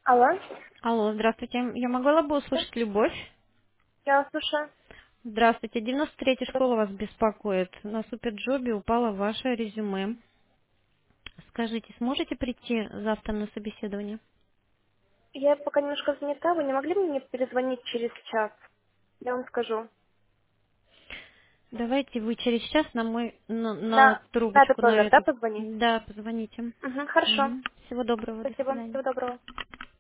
Алло, Алло, здравствуйте. Я могла бы да, услышать Любовь? я вас слушаю. Здравствуйте. 93-я школа вас беспокоит. На Суперджобе упало ваше резюме. Скажите, сможете прийти завтра на собеседование? Я пока немножко занята, вы не могли бы мне перезвонить через час? Я вам скажу. Давайте вы через час на мой на На этот трубочку на номер, да, эту. позвонить? Да, позвоните. Угу, хорошо. Мгм. Всего доброго, до Спасибо, свидания. всего доброго.